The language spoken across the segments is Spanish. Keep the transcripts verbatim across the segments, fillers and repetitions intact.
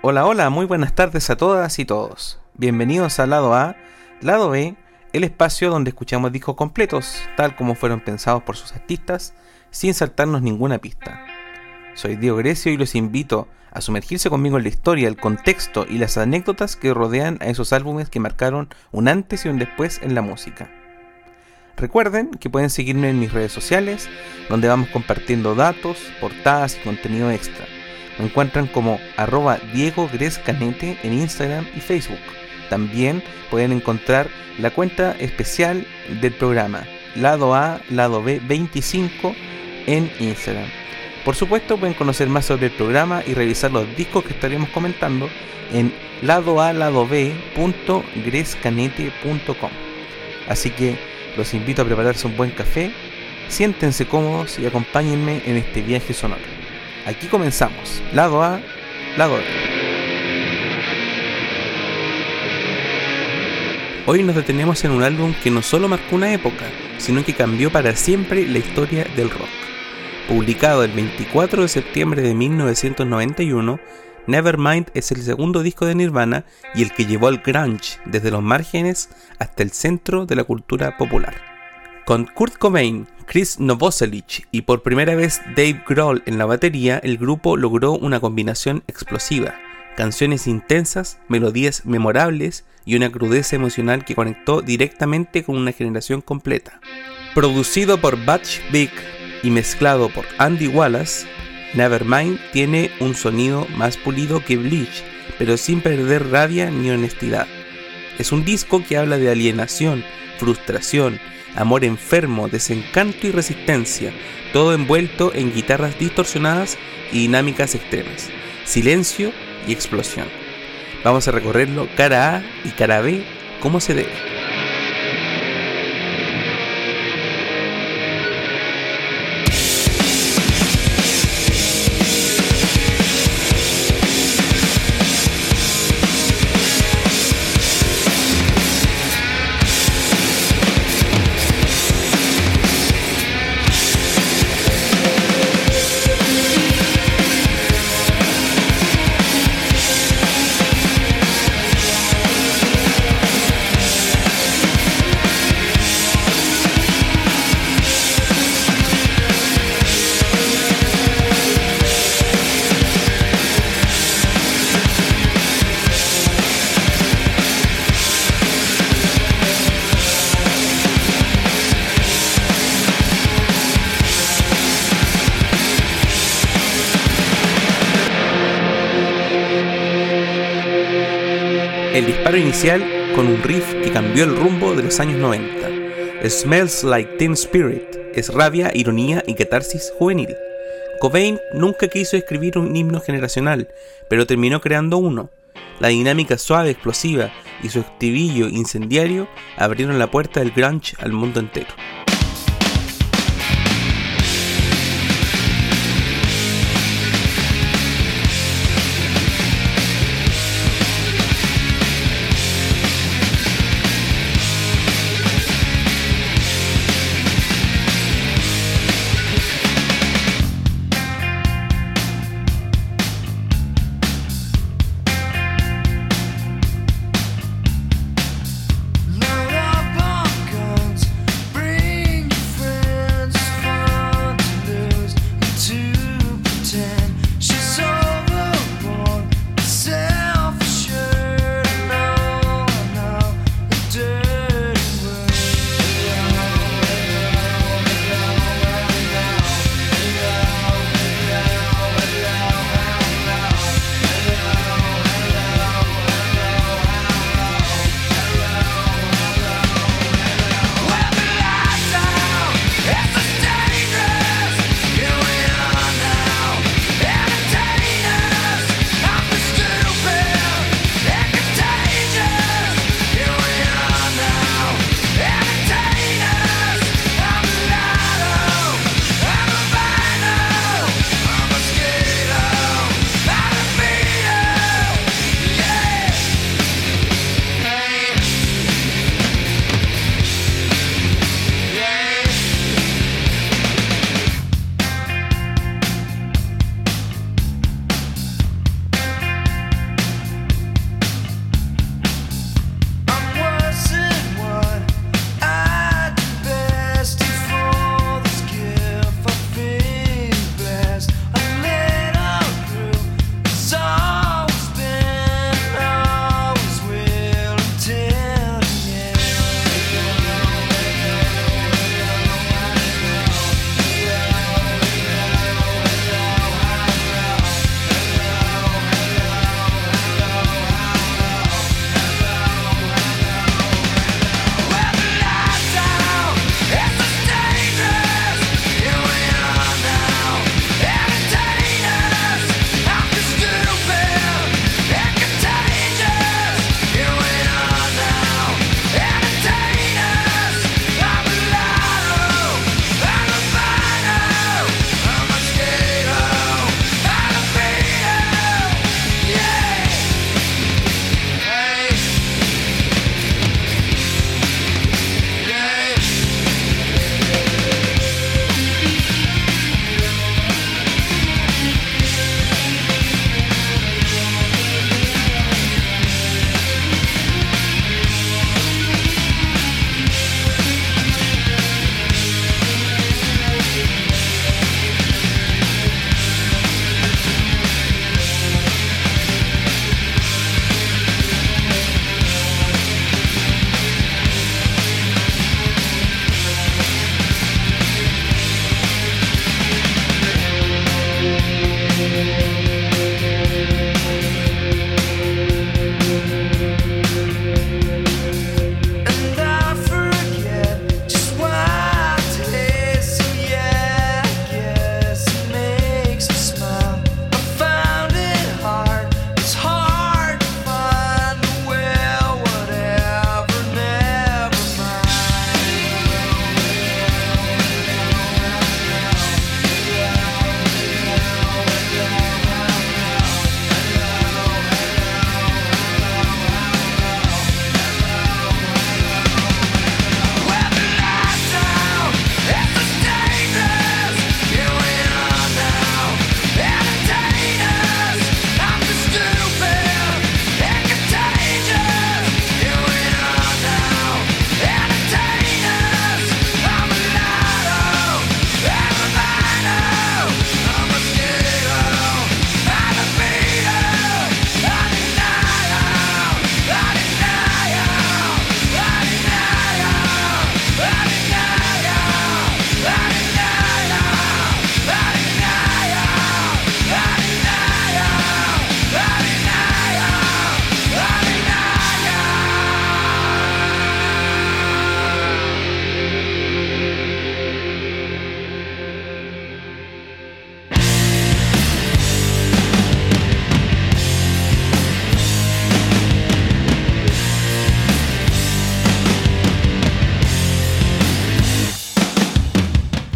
Hola, hola, muy buenas tardes a todas y todos. Bienvenidos a Lado A, Lado B, el espacio donde escuchamos discos completos, tal como fueron pensados por sus artistas, sin saltarnos ninguna pista. Soy Diego Grecio y los invito a sumergirse conmigo en la historia, el contexto y las anécdotas que rodean a esos álbumes que marcaron un antes y un después en la música. Recuerden que pueden seguirme en mis redes sociales, donde vamos compartiendo datos, portadas y contenido extra. Me encuentran como arroba Diego Grescanete en Instagram y Facebook. También pueden encontrar la cuenta especial del programa, Lado A, Lado B veinticinco en Instagram. Por supuesto, pueden conocer más sobre el programa y revisar los discos que estaremos comentando en ladoaladob punto grescanete punto com. Así que los invito a prepararse un buen café, siéntense cómodos y acompáñenme en este viaje sonoro. Aquí comenzamos, Lado A, Lado B. Hoy nos detenemos en un álbum que no solo marcó una época, sino que cambió para siempre la historia del rock. Publicado el veinticuatro de septiembre de mil novecientos noventa y uno, Nevermind es el segundo disco de Nirvana y el que llevó al grunge desde los márgenes hasta el centro de la cultura popular. Con Kurt Cobain, Chris Novoselic y por primera vez Dave Grohl en la batería, el grupo logró una combinación explosiva, canciones intensas, melodías memorables y una crudeza emocional que conectó directamente con una generación completa. Producido por Butch Vig y mezclado por Andy Wallace, Nevermind tiene un sonido más pulido que Bleach, pero sin perder rabia ni honestidad. Es un disco que habla de alienación, frustración, amor enfermo, desencanto y resistencia, todo envuelto en guitarras distorsionadas y dinámicas extremas, silencio y explosión. Vamos a recorrerlo cara A y cara B como se debe. El disparo inicial con un riff que cambió el rumbo de los años noventa. Smells Like Teen Spirit es rabia, ironía y catarsis juvenil. Cobain nunca quiso escribir un himno generacional, pero terminó creando uno. La dinámica suave, explosiva y su estribillo incendiario abrieron la puerta del grunge al mundo entero. Load up on guns, bring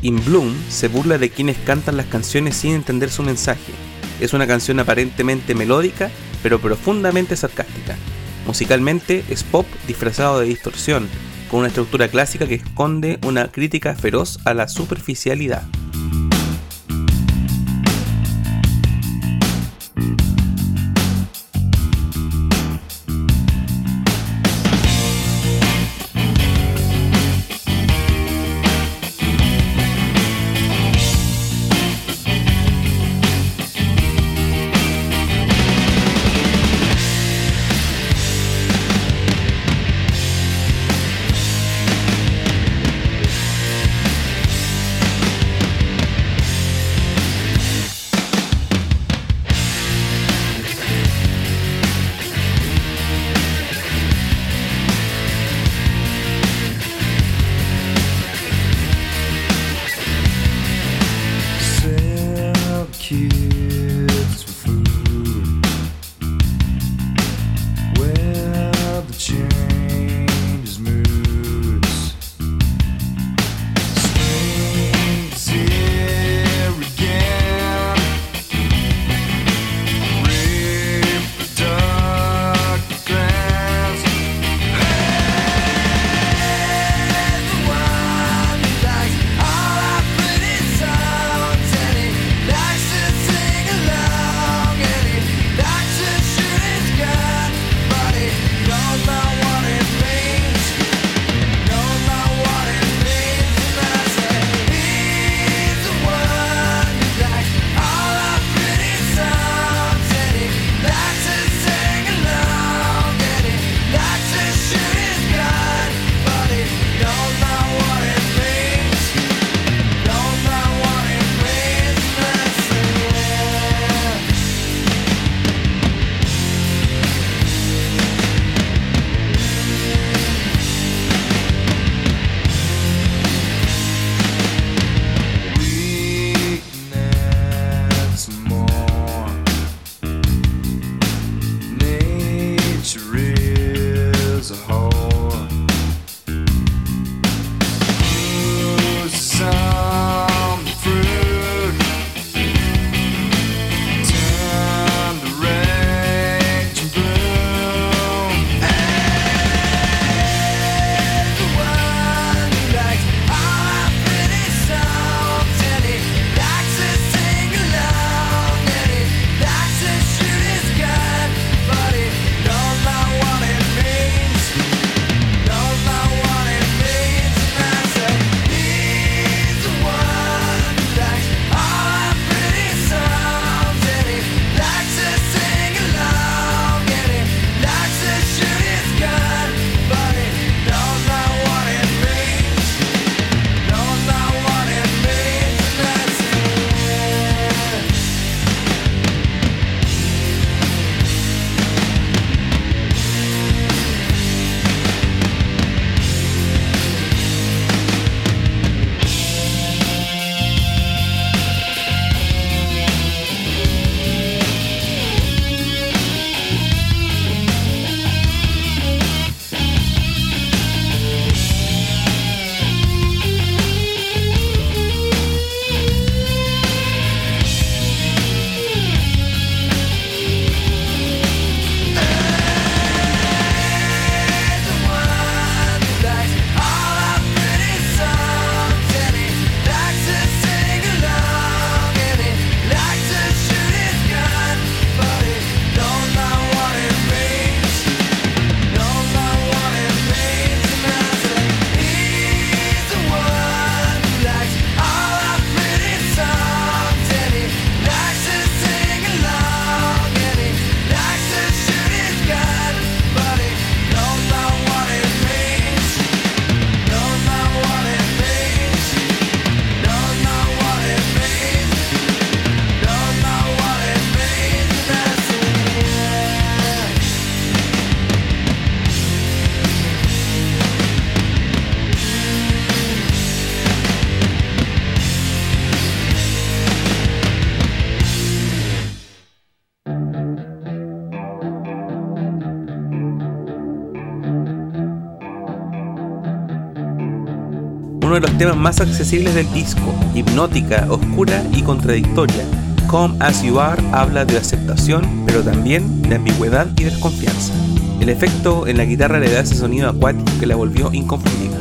In Bloom se burla de quienes cantan las canciones sin entender su mensaje. Es una canción aparentemente melódica, pero profundamente sarcástica. Musicalmente es pop disfrazado de distorsión, con una estructura clásica que esconde una crítica feroz a la superficialidad. uno de los temas más accesibles del disco, hipnótica, oscura y contradictoria. Come As You Are habla de aceptación, pero también de ambigüedad y desconfianza. El efecto en la guitarra le da ese sonido acuático que la volvió inconfundible.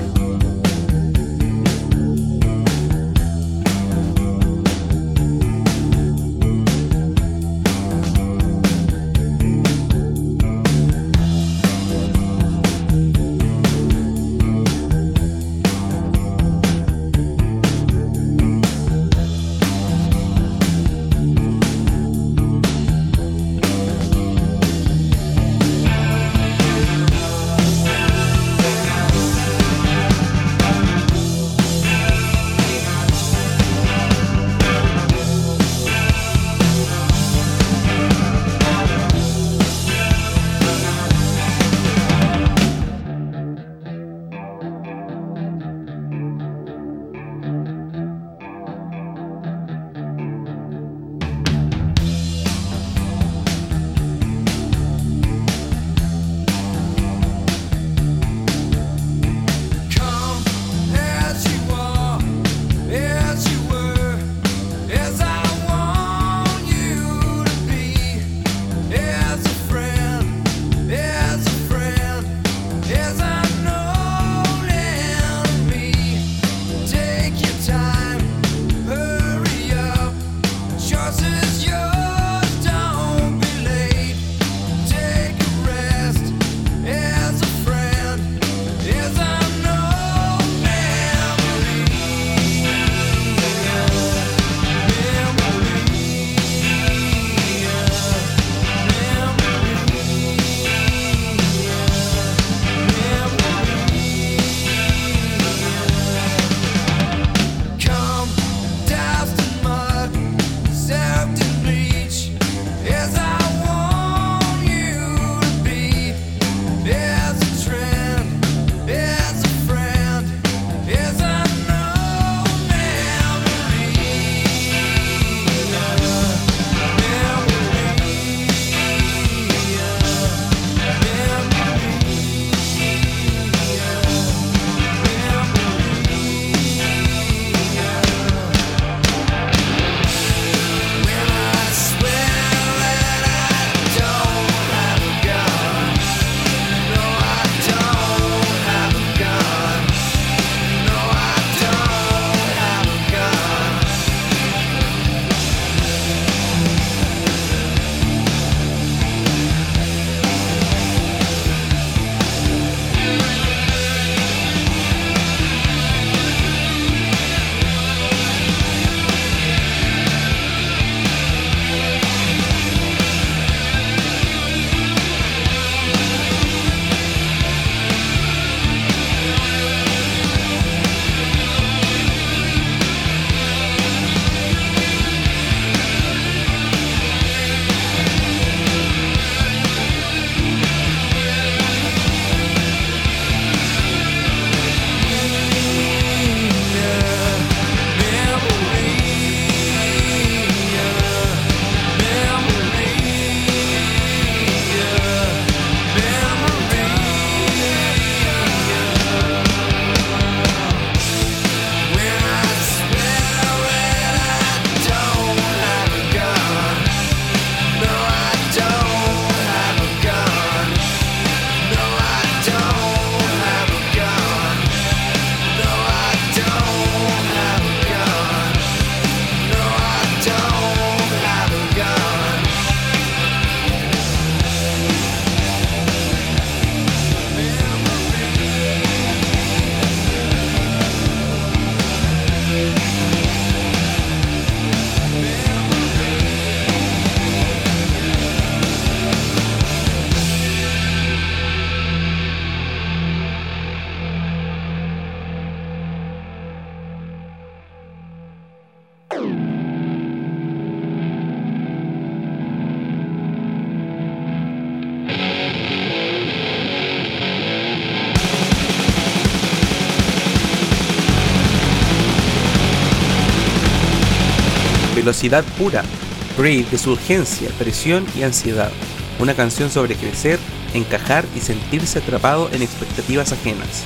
Velocidad pura, Breathe de su urgencia, presión y ansiedad. Una canción sobre crecer, encajar y sentirse atrapado en expectativas ajenas.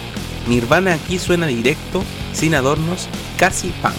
Nirvana aquí suena directo, sin adornos, casi punk.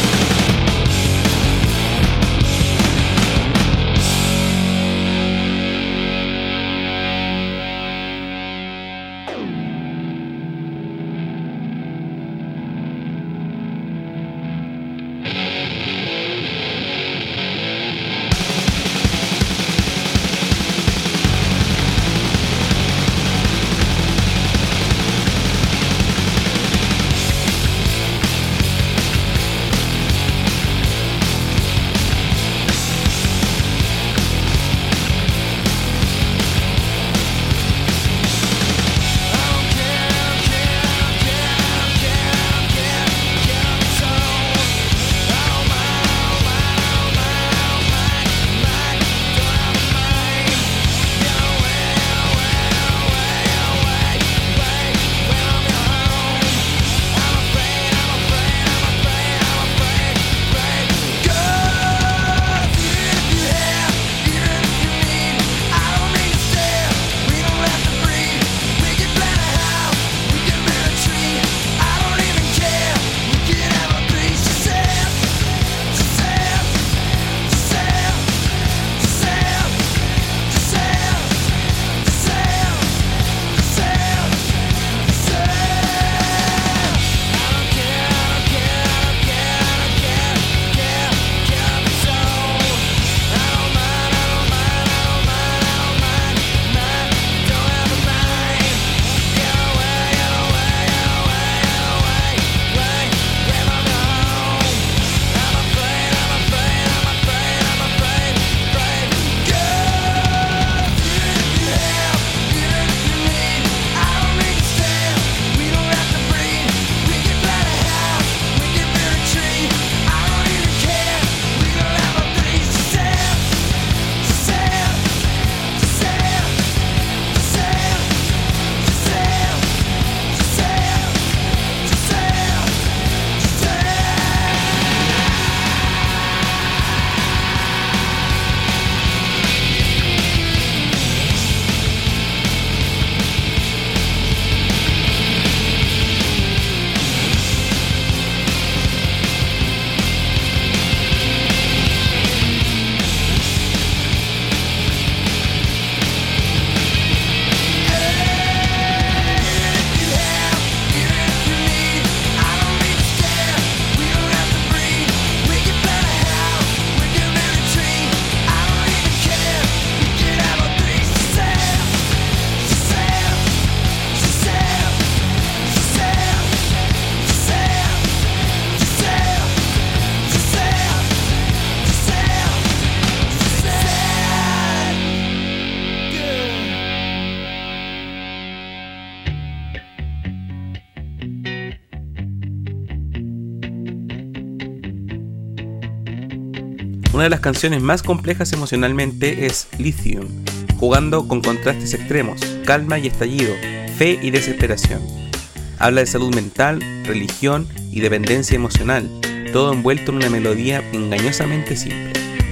Una de las canciones más complejas emocionalmente es Lithium, jugando con contrastes extremos, calma y estallido, fe y desesperación. Habla de salud mental, religión y dependencia emocional, todo envuelto en una melodía engañosamente simple.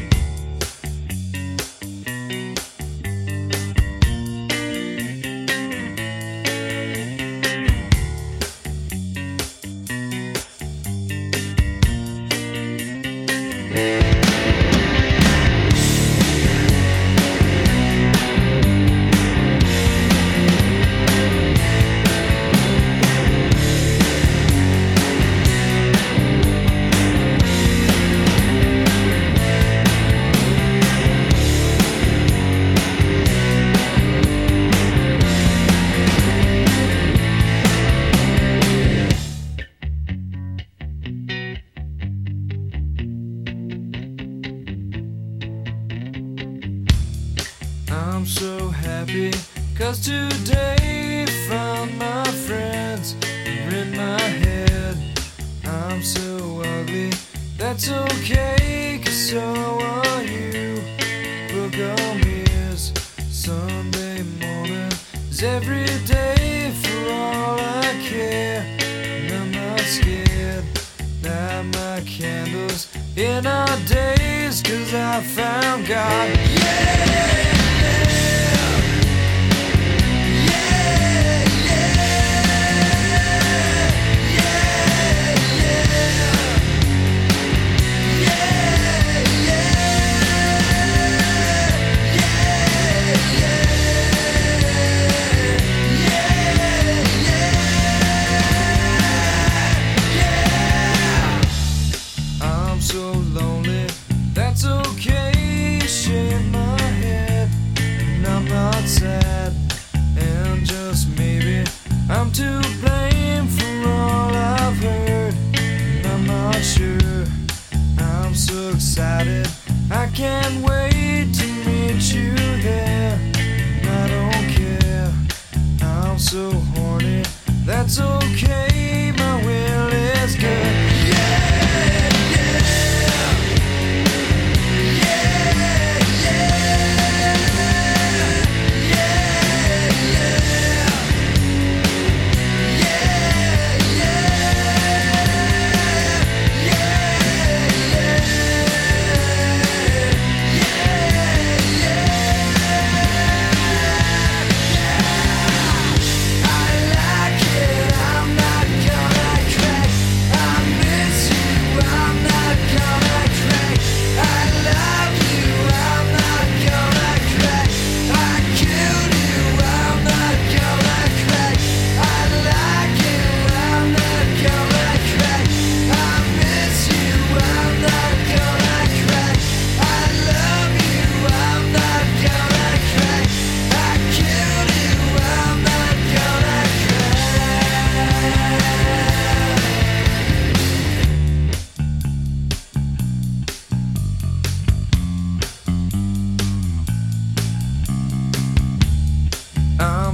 I'm so happy, cause today found my friends are in my head. I'm so ugly, that's okay, cause so are you. Book on mirrors, Sunday morning is every day for all I care. And I'm not scared, light my candles in our days, cause I found God. Yeah! Yeah, yeah.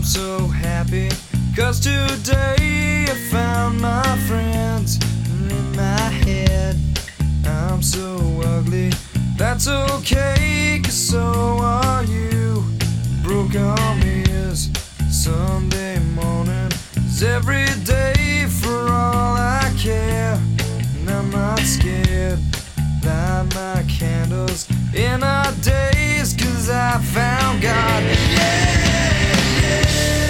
I'm so happy, 'cause today I found my friends. And in my head, I'm so ugly. That's okay, 'cause so are you. Broke arm is Sunday morning, is every day for all I care. And I'm not scared, light my candles in our days, 'cause I found God. Yeah, yeah.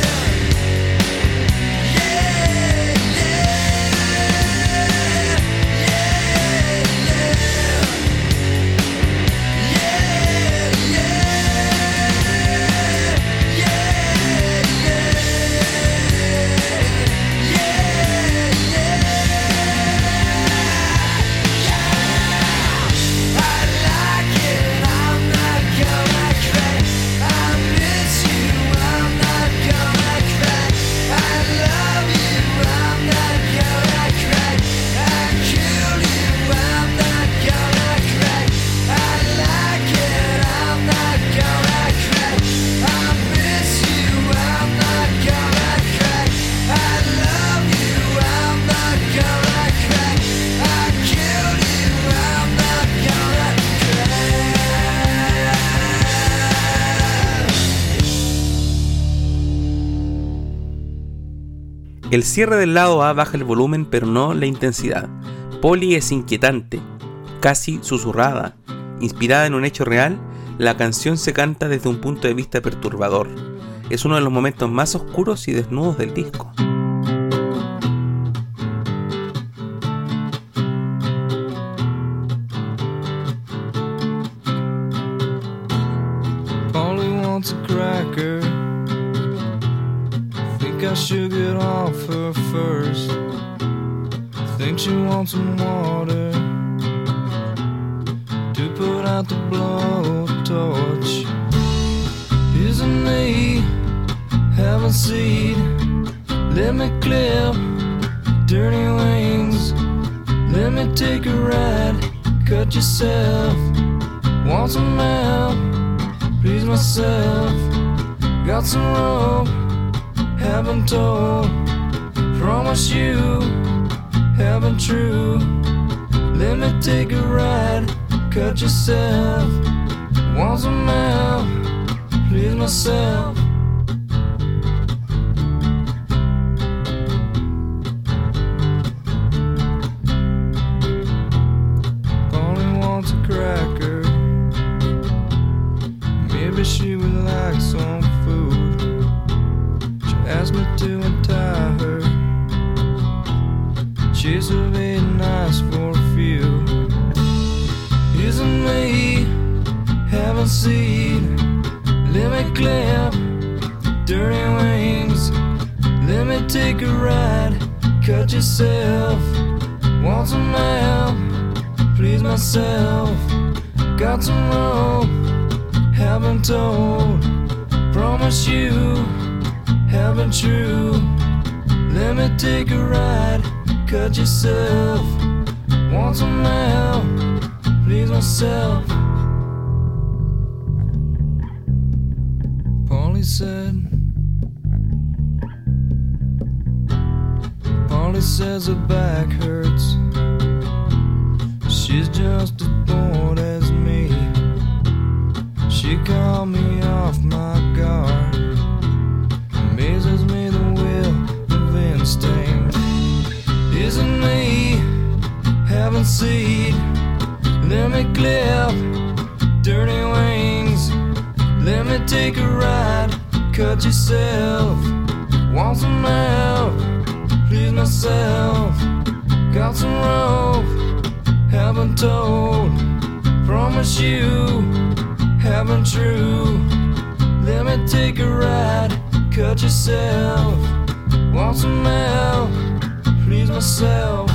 El cierre del lado A baja el volumen pero no la intensidad. Polly es inquietante, casi susurrada. Inspirada en un hecho real, la canción se canta desde un punto de vista perturbador. Es uno de los momentos más oscuros y desnudos del disco. Polly wants a cracker. I should get off her first. Think she wants some water to put out the blowtorch. Isn't me have a seed? Let me clip dirty wings. Let me take a ride. Cut yourself. Want some help? Please myself. Got some rope. Haven't told, promise you, haven't true. Let me take a ride, cut yourself. Want some help, please myself. Polly wants a cracker. Maybe she would like some food. Asked me to untie her. She's really nice for a few. Isn't me having seed? Let me clip dirty wings. Let me take a ride. Cut yourself. Want some help? Please myself. Got some rope. Haven't told. Promise you. Haven't true. Let me take a ride. Cut yourself. Want some help? Please myself. Polly said. Polly says her back hurts. She's just as bored as me. She called me off my guard. Amazes me the will of instinct. Isn't me having seed? Let me clip dirty wings. Let me take a ride. Cut yourself. Want some help? Please myself. Got some rope. Haven't told. Promise you. Haven't true. Let me take a ride. Cut yourself. Want some help? Please myself.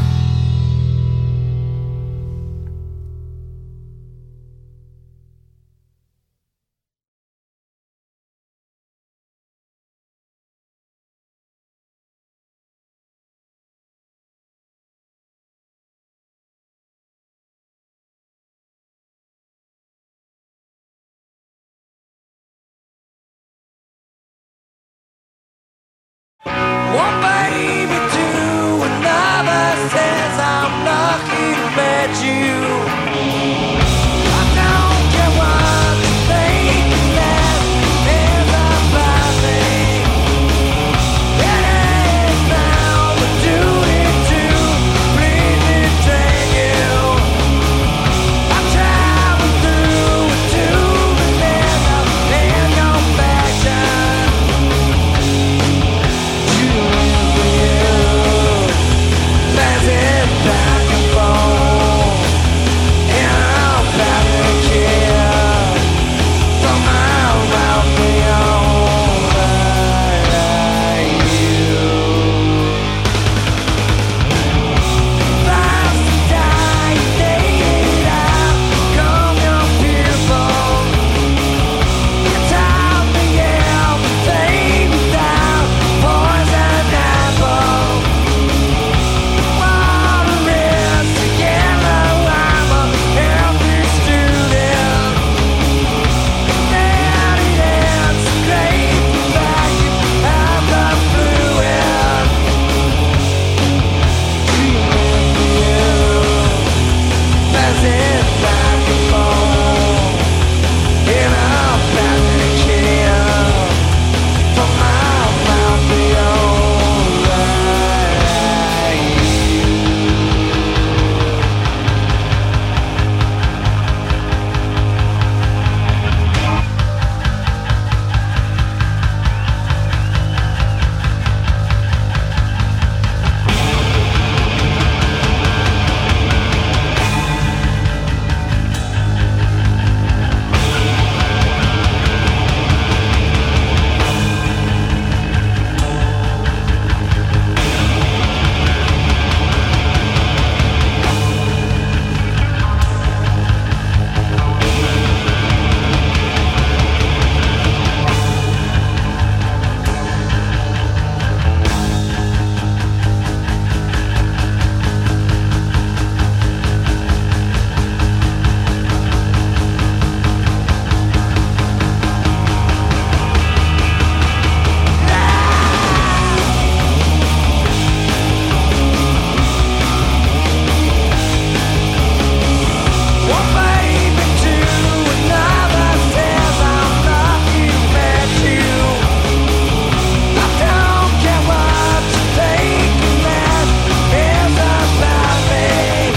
One baby to another says I'm lucky to met you. I don't care what you think that is about me. It is now my duty to please entertain you. I travel through a tube and there's no there's no fashion. You and you, passing back and forth, and I'm about to kill somehow out beyond you. Life's a dying day out, come young people. You taught me everything without poison apple. Water is a yellow, I'm a healthy student. Daddy has a great vacuum of the fluid. You and you, passing back and forth, and I'm about to kill from my mouth beyond one baby to another says I'm lucky to met you. I don't care what you think that is about me.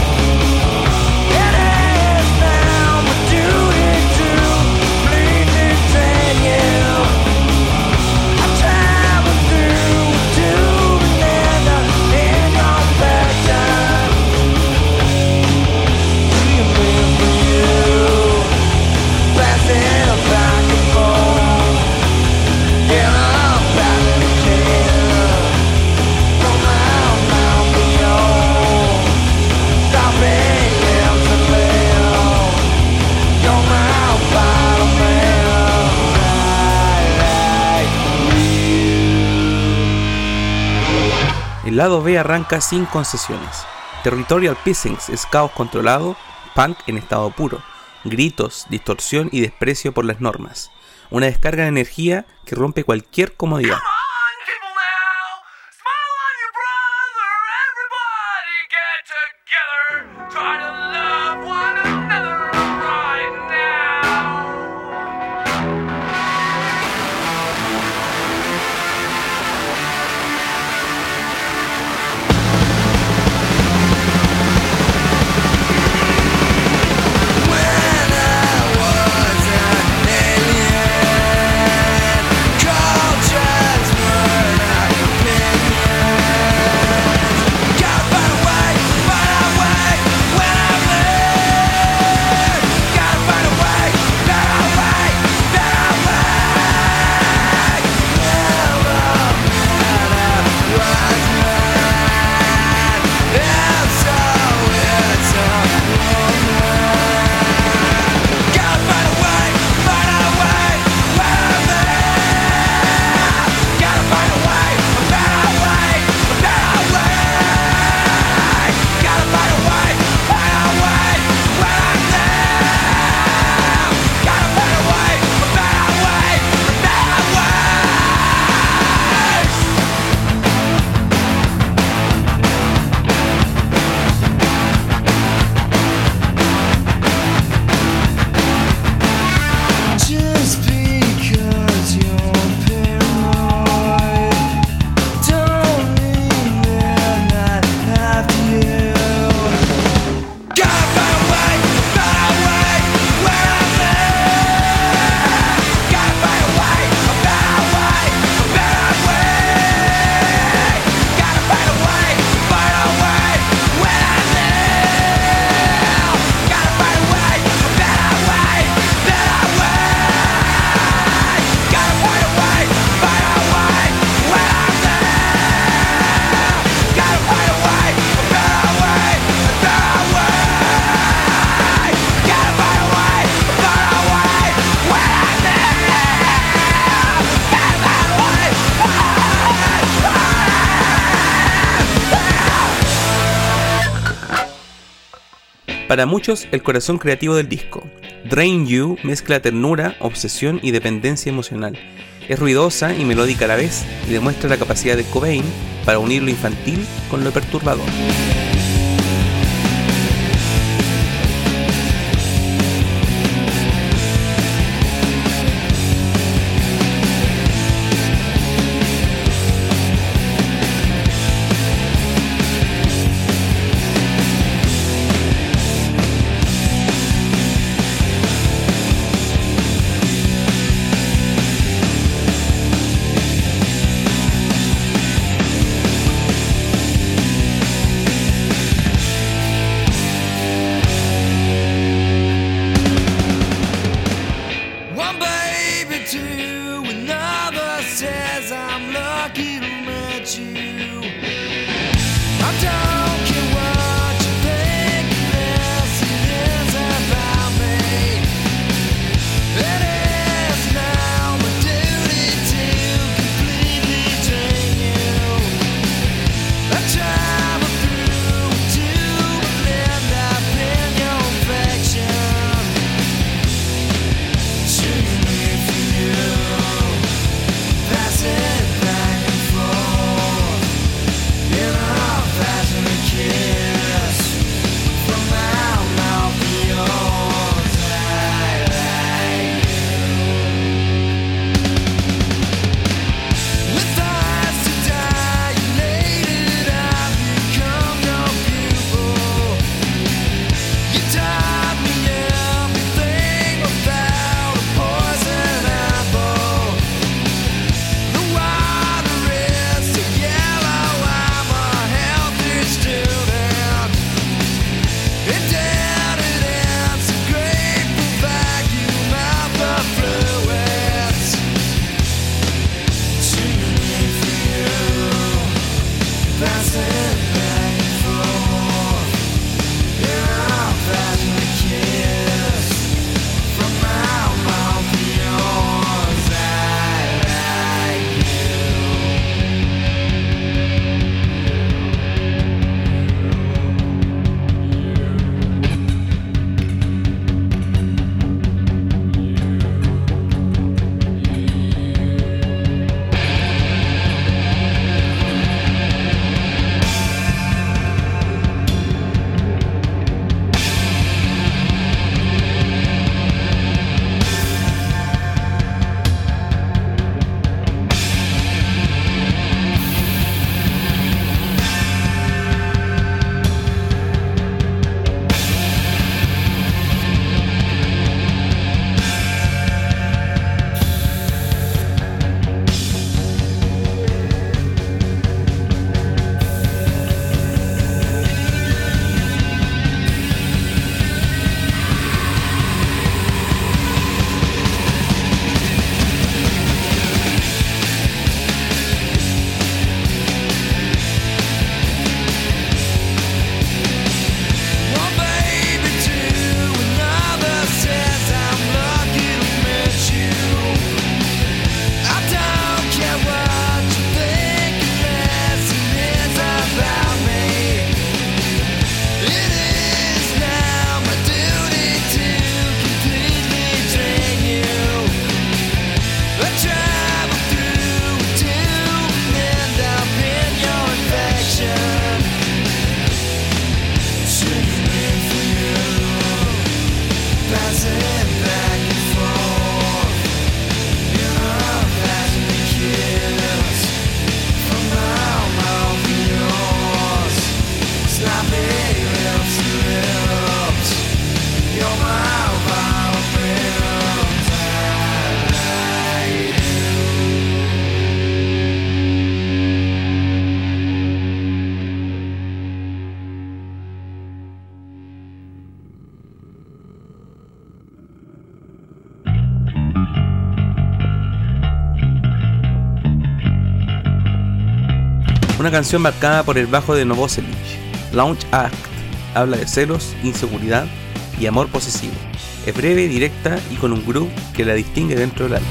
It is now my duty to please entertain you. I travel through a tube and end up in your fashion. You live for you, passing back and forth, and I'm about to kill from my mouth beyond. Stopping him to live, you're my bottom man, El lado B arranca sin concesiones. Territorial Pissings es caos controlado, punk en estado puro, gritos, distorsión y desprecio por las normas. Una descarga de energía que rompe cualquier comodidad. on, people now! Smile on your brother! Everybody get together! Try to love one another right now! When I was an alien, cultures Para muchos, el corazón creativo del disco. Drain You mezcla ternura, obsesión y dependencia emocional. Es ruidosa y melódica a la vez y demuestra la capacidad de Cobain para unir lo infantil con lo perturbador. Una canción marcada por el bajo de Novoselic. Launch Act habla de celos, inseguridad y amor posesivo. Es breve, directa y con un groove que la distingue dentro del álbum.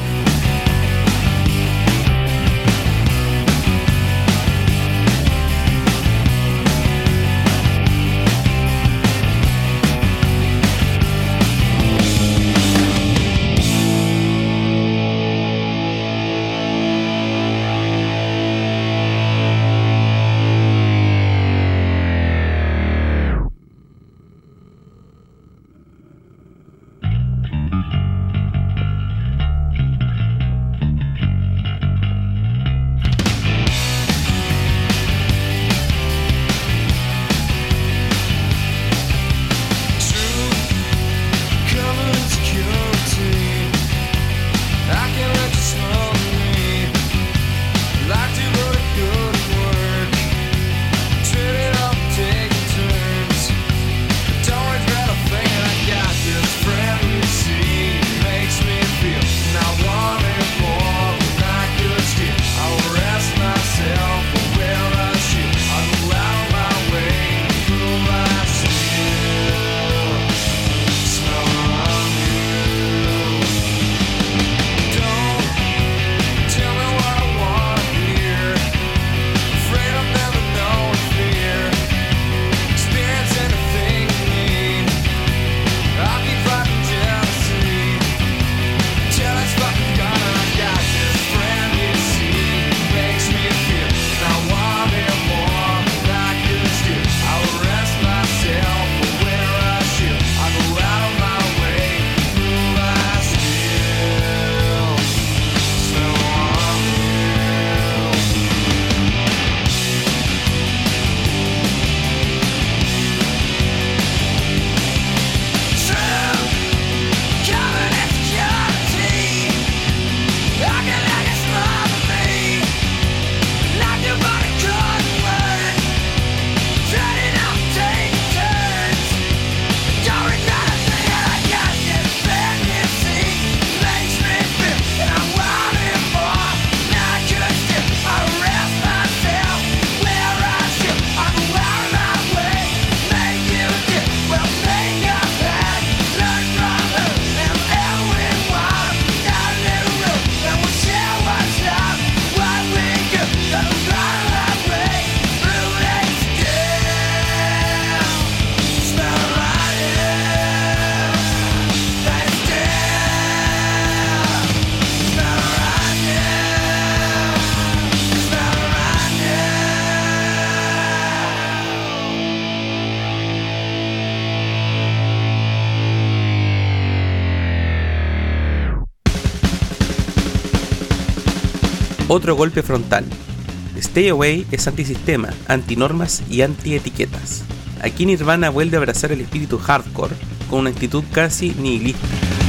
Otro golpe frontal. Stay Away es antisistema, antinormas y antietiquetas. Aquí Nirvana vuelve a abrazar el espíritu hardcore con una actitud casi nihilista.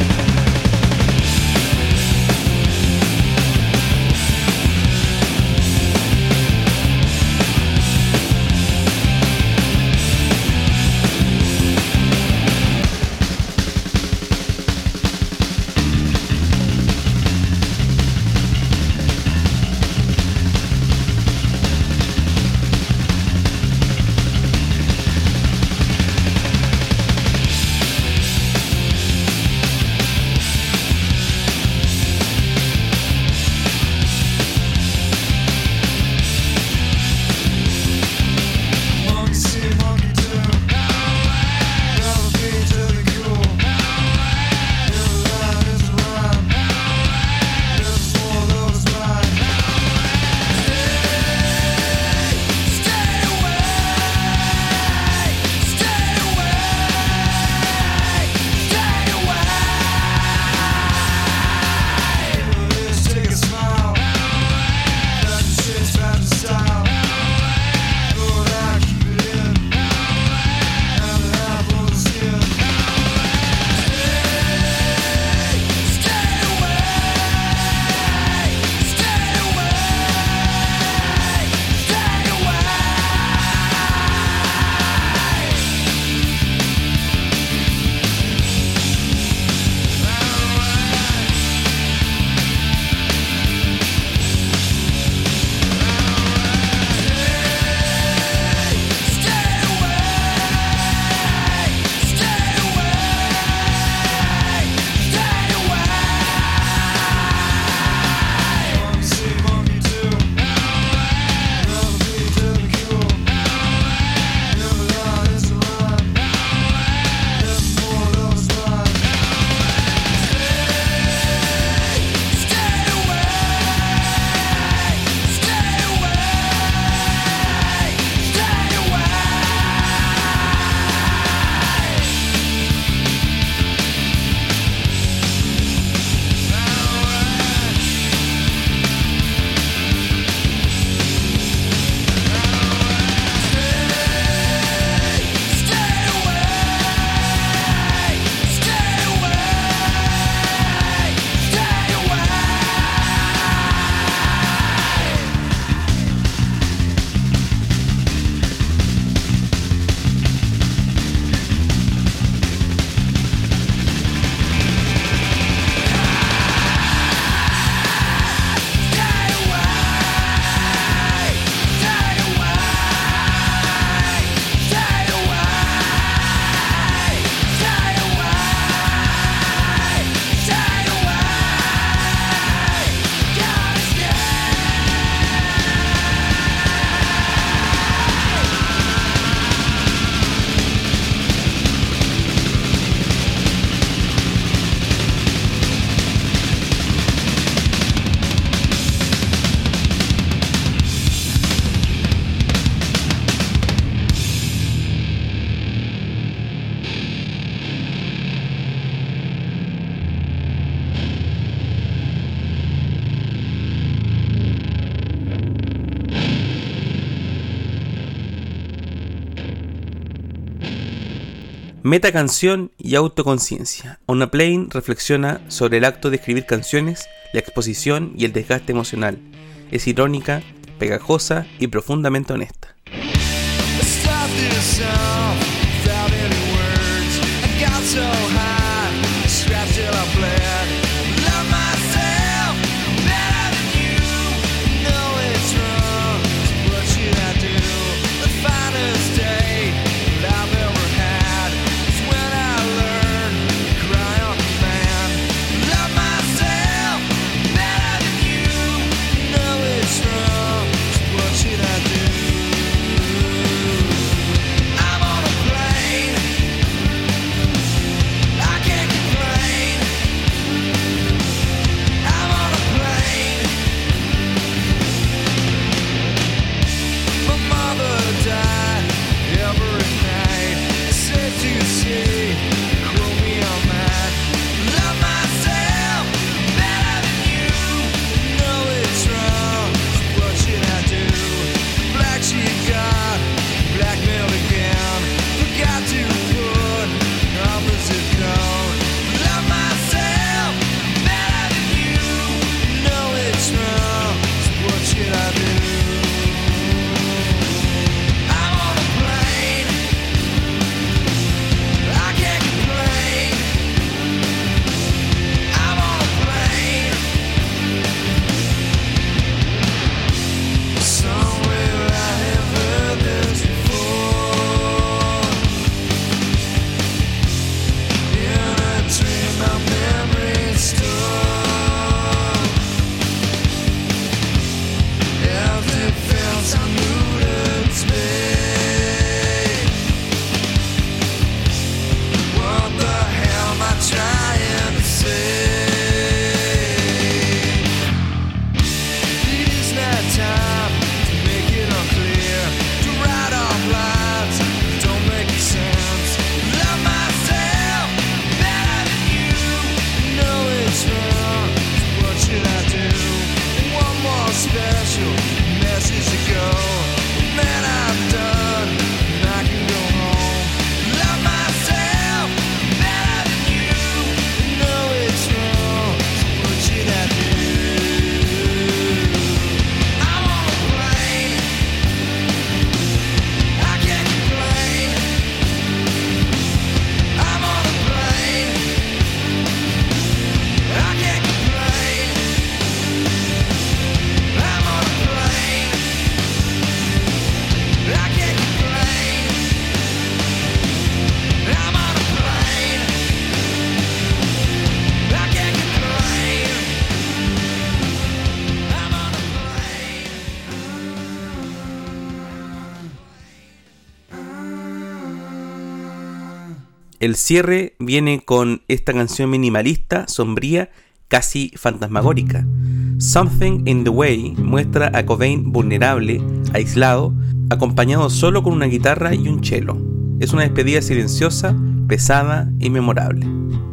Metacanción y autoconciencia. On a Plane reflexiona sobre el acto de escribir canciones, la exposición y el desgaste emocional. Es irónica, pegajosa y profundamente honesta. I El cierre viene con esta canción minimalista, sombría, casi fantasmagórica. Something in the Way muestra a Cobain vulnerable, aislado, acompañado solo con una guitarra y un cello. Es una despedida silenciosa, pesada y memorable.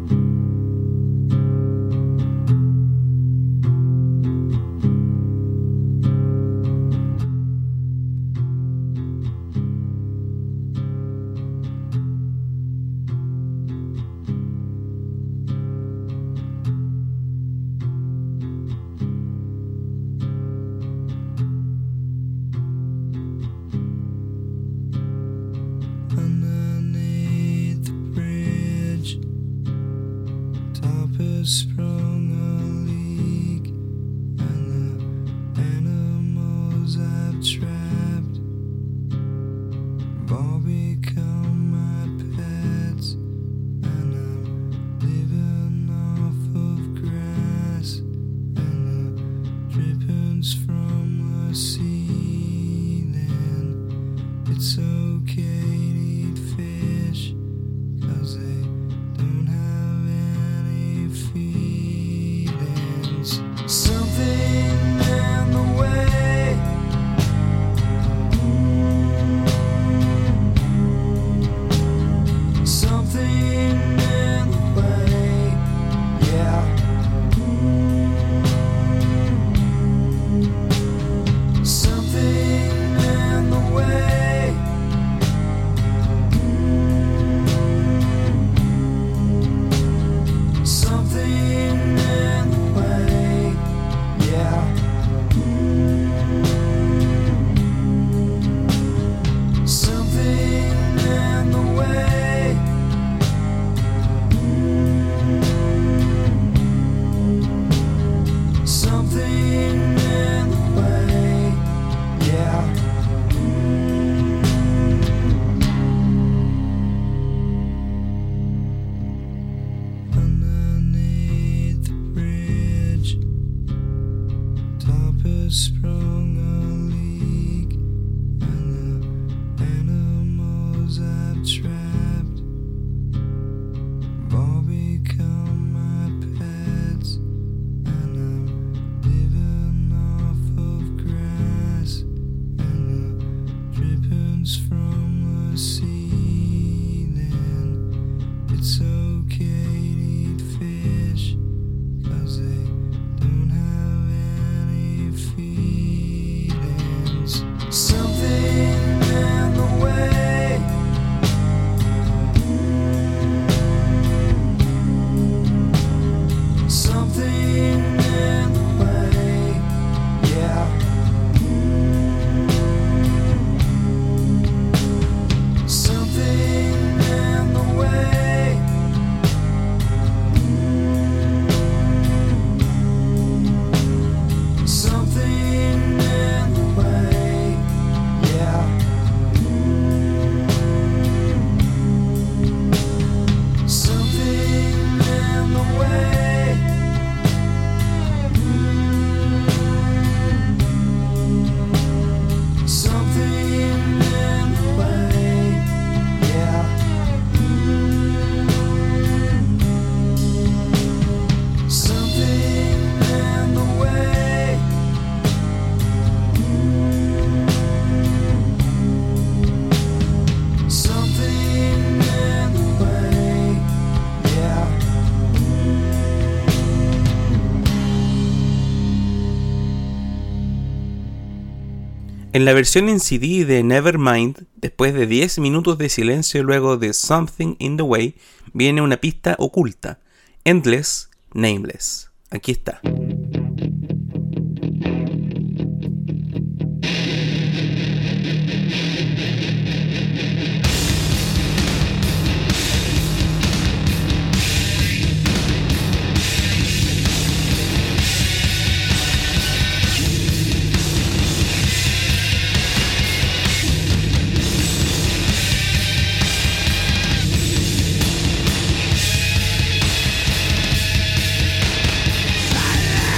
Sprung a leak, and the animals I've trapped have all become my pets, and I'm living off of grass and the drippings from the ceiling. It's okay to eat fish, 'cause they don't have any feelings. Something in the way, something in the way, yeah. Something in the way. Something in the way, yeah. Something in the way. Something in the way, yeah. Underneath the bridge, top has sprung a leak, and the animals I've trapped have all become my pets, and I'm living off of grass and the drippings from the ceiling. It's okay to eat fish, 'cause they don't have any feelings. Something in the way. Something in the way, yeah. Something in the way. Something in the way, yeah. Something in the way. Something in the way, yeah. Something in the way. Something in the way, yeah. En la versión en C D de Nevermind, después de diez minutos de silencio luego de Something in the Way, viene una pista oculta, Endless, Nameless. Aquí está. Something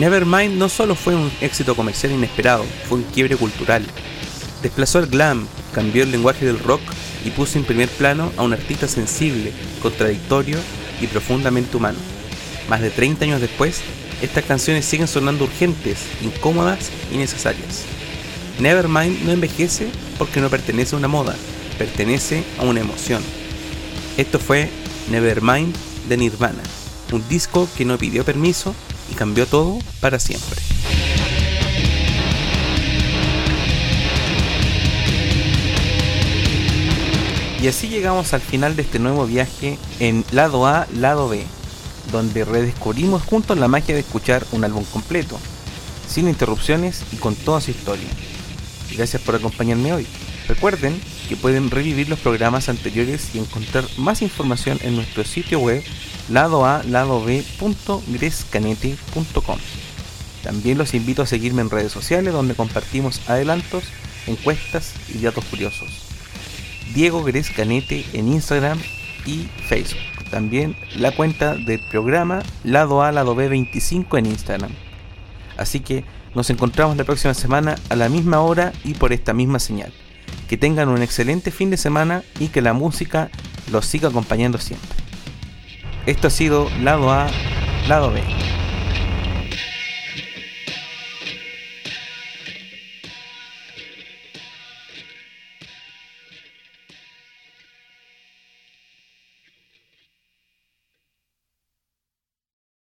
Nevermind no solo fue un éxito comercial inesperado, fue un quiebre cultural. Desplazó el glam, cambió el lenguaje del rock y puso en primer plano a un artista sensible, contradictorio y profundamente humano. Más de treinta años después, estas canciones siguen sonando urgentes, incómodas y necesarias. Nevermind no envejece porque no pertenece a una moda, pertenece a una emoción. Esto fue Nevermind de Nirvana, un disco que no pidió permiso y cambió todo para siempre. Y así llegamos al final de este nuevo viaje en Lado A, Lado B, donde redescubrimos juntos la magia de escuchar un álbum completo, sin interrupciones y con toda su historia. Gracias por acompañarme hoy. Recuerden que pueden revivir los programas anteriores y encontrar más información en nuestro sitio web lado a lado b punto grescanete punto com. También los invito a seguirme en redes sociales donde compartimos adelantos, encuestas y datos curiosos. Diego Grescanete en Instagram y Facebook. También la cuenta del programa Lado A Lado B veinticinco en Instagram. Así que nos encontramos la próxima semana a la misma hora y por esta misma señal. Que tengan un excelente fin de semana y que la música los siga acompañando siempre. Esto ha sido Lado A, Lado B.